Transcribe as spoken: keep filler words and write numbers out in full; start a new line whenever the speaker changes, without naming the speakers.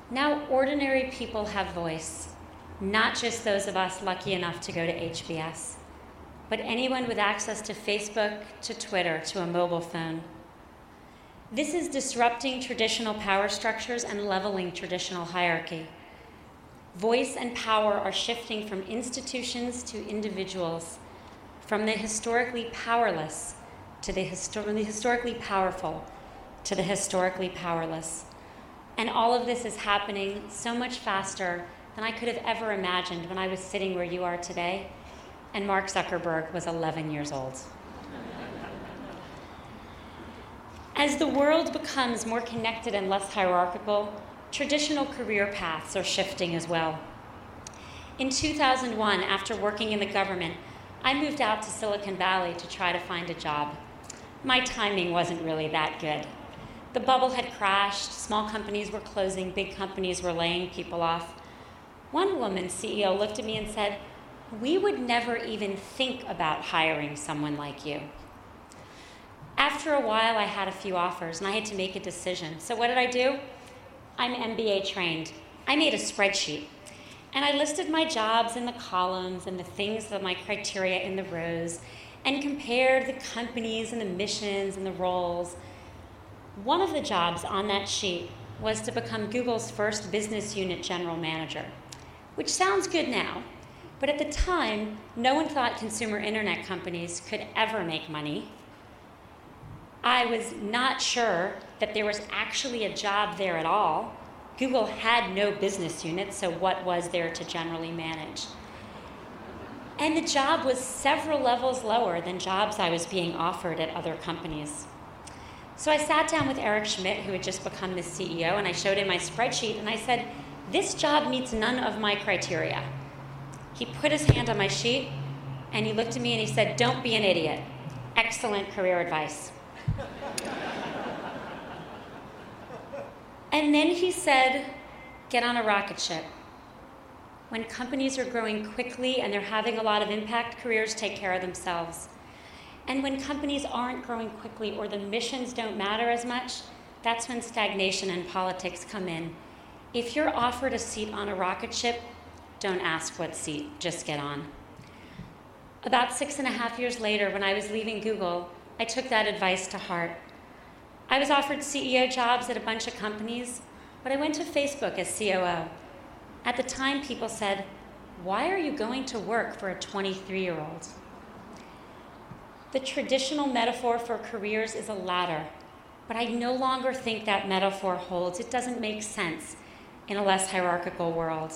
Now ordinary people have voice, not just those of us lucky enough to go to H B S, but anyone with access to Facebook, to Twitter, to a mobile phone. This is disrupting traditional power structures and leveling traditional hierarchy. Voice and power are shifting from institutions to individuals, from the historically powerless to the, histor- the historically powerful to the historically powerless. And all of this is happening so much faster than I could have ever imagined when I was sitting where you are today and Mark Zuckerberg was eleven years old. As the world becomes more connected and less hierarchical, traditional career paths are shifting as well. In two thousand one, after working in the government, I moved out to Silicon Valley to try to find a job. My timing wasn't really that good. The bubble had crashed, small companies were closing, big companies were laying people off. One woman C E O looked at me and said, "We would never even think about hiring someone like you." After a while, I had a few offers, and I had to make a decision. So what did I do? I'm M B A trained. I made a spreadsheet, and I listed my jobs in the columns and the things that my criteria in the rows, and compared the companies and the missions and the roles. One of the jobs on that sheet was to become Google's first business unit general manager, which sounds good now, but at the time, no one thought consumer internet companies could ever make money. I was not sure that there was actually a job there at all. Google had no business unit, so what was there to generally manage? And the job was several levels lower than jobs I was being offered at other companies. So I sat down with Eric Schmidt, who had just become the C E O, and I showed him my spreadsheet, and I said, "This job meets none of my criteria." He put his hand on my sheet, and he looked at me and he said, "Don't be an idiot. Excellent career advice." And then he said, "Get on a rocket ship. When companies are growing quickly and they're having a lot of impact, careers take care of themselves. And when companies aren't growing quickly or the missions don't matter as much, that's when stagnation and politics come in. If you're offered a seat on a rocket ship, don't ask what seat, just get on." About six and a half years later, when I was leaving Google, I took that advice to heart. I was offered C E O jobs at a bunch of companies, but I went to Facebook as C O O. At the time, people said, "Why are you going to work for a twenty-three-year-old?" The traditional metaphor for careers is a ladder, but I no longer think that metaphor holds. It doesn't make sense in a less hierarchical world.